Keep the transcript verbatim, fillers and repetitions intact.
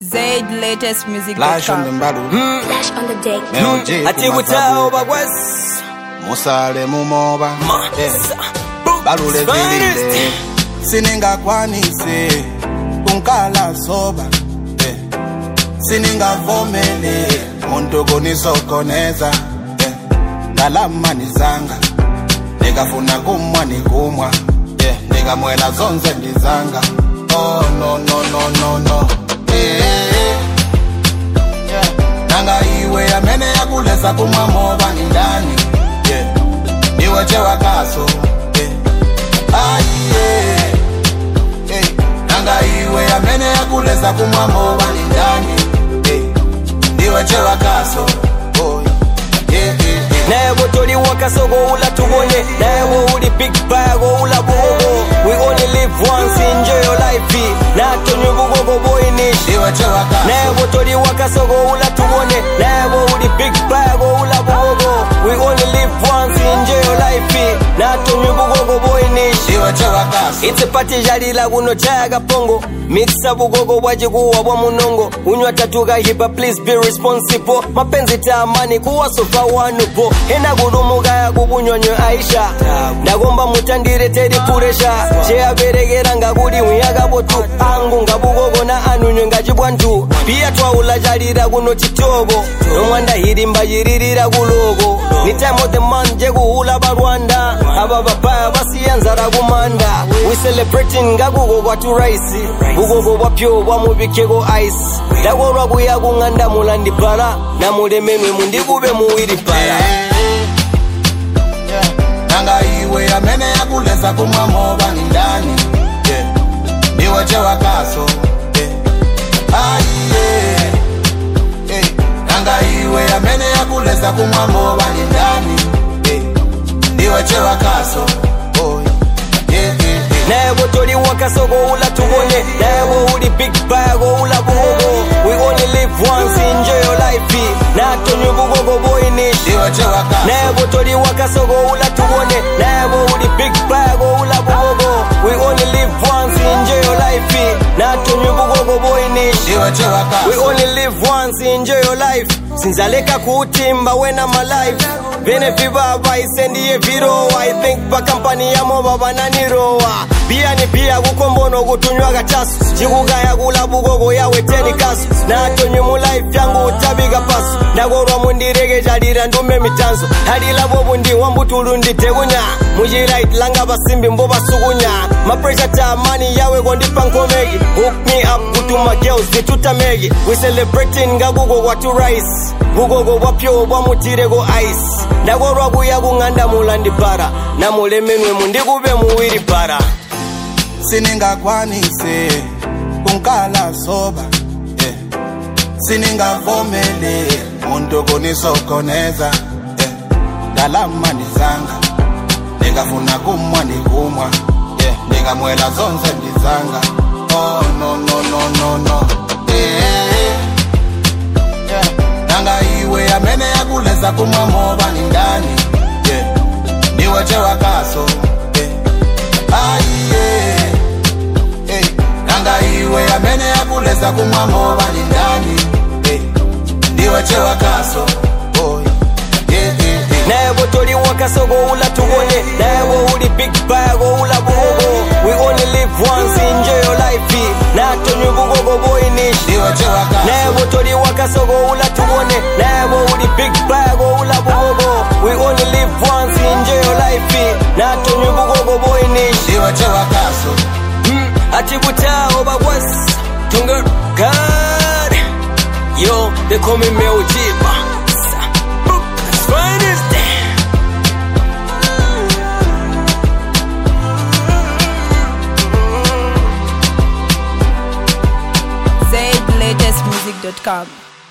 Zaid latest music. Flash on the battle. Mm. Flash on the deck. Mm. Ati utao bagwes. Musale mumoba. Masa. Balule vilile. Sininga kwanise. Unkala soba. Eh. Sininga vomele. Muntu kunisokoneza. Eh. Ngalama nizanga. Nikafuna kumwa nikumwa. Eh. Nikamwela zonze nizanga. Oh no no no no no. Eh. Yeah. Nanga iwe ya mene ya kulesa kumwa moba ni ndani. Yeah. Niwe chewa kaso. Yeah. Ay yeah. Hey. Nanga iwe ya mene ya kulesa kumwa moba ni ndani. Hey. Niwe chewa kaso. Oh yeah yeah yeah. Never told you waka so go ula tubone. Never uli big bag go ula bugo. We only live once, enjoy your life. Na tonyo bugo go boy nish. Never told you waka so go ula tubone. Never uli big bag go ula bugo. We only live once, enjoy your life. Na tonyo bugo go boy nish. It's a party jari la guno chaga pongo. Mixa bugogo wajiguwa wa munongo. Unywa tatuga hipa, please be responsible. Mapenzi tamani kuwa sofa wanupo. Hena gurumu gaya gubunyonyo Aisha. Ndagomba mutandire teri puresha. Shea beregera nga guri uyaga botu. Angu nga bugogo na anunyo nga jibwantu. Pia twa ula jarira guno chitogo. No mwanda hirimba jiririra gulogo. Ni time of the month jegu ula barwanda. Ababa paya basi yanzara gumanda. We celebrating nga gugo watu raisi. Bugogo wapyo wa mubikego ice. Dagorwa guya gunganda mulandi para. Na mulemenwe mundigube muwiri para. Nanga iwe ya mene ya kulesa kumwa moba ni ndani. Yeah. Niwe chewa kaso. Yeah. Ay yeah. Hey. Nanga iwe ya mene ya kulesa kumwa moba ni ndani. Yeah. Niwe chewa kaso. Oh yeah yeah yeah. Never told you waka so go ula tubone. Never uli big bag go ula bugo. We only live once, enjoy your life. Na tonyo bugo go boy nish. Never told you waka so go ula tubone. Never uli big bag go ula bugo. We only live once, enjoy your life. Na tonyo bugo go boy nish. We only live once, enjoy your life. Sinzaleka kutimba when I'm alive. Vene vibaba isendiye viro. I think pa company ya moba banani roa. Bia ni bia gukombono gutunywa gachasu. Jiguga ya gula bugogo ya weteni kasu. Na tonyo mu life yangu utabiga pasu. Nagorwa mundirege jadira ndume mitanzo. Hadila bobu ndi wambutulu ndi tegunya. Mujira itlanga basimbi mboba sugunya. Ma pressure ta money yawe gondipa nkomegi. Hook me up kutuma girls nituta megi. We celebrating nga gugo watu rice. Bugogo wapyo wamutirego ice. Nagorwa guya gunganda mulandi para. Na mulemenwe mundigube muwiri para. Sininga kwanise unkala soba. Eh. Sininga vomele muntu kunisokoneza. Eh. Dalama nizanga. Nikafuna kumwa nikumwa. Eh. Nikamwela zonze nizanga. Oh no no no no no. Eh. Yeah. Nanga iwe ya mene ya kulesa kumwa moba ni ndani. Yeah. Niwe chewa kaso. Yeah. Ay yeah. Hey. Nanga iwe ya mene ya kulesa kumwa moba ni ndani. Hey. Niwe chewa kaso. Oh yeah yeah yeah. Never told you waka so go ula tubone. Never uli big bag go ula bugo. We only live once, enjoy your life. Na tonyo bugo go boy nish. Never told you waka so go ula tubone. Never uli big bag go ula bugo. We only live once, enjoy your life. Na tonyo bugo go boy nish. Mm, ati butao bagwas. Tunga God. Yo, they call me Mel Jiba. Zaid latest music dot com.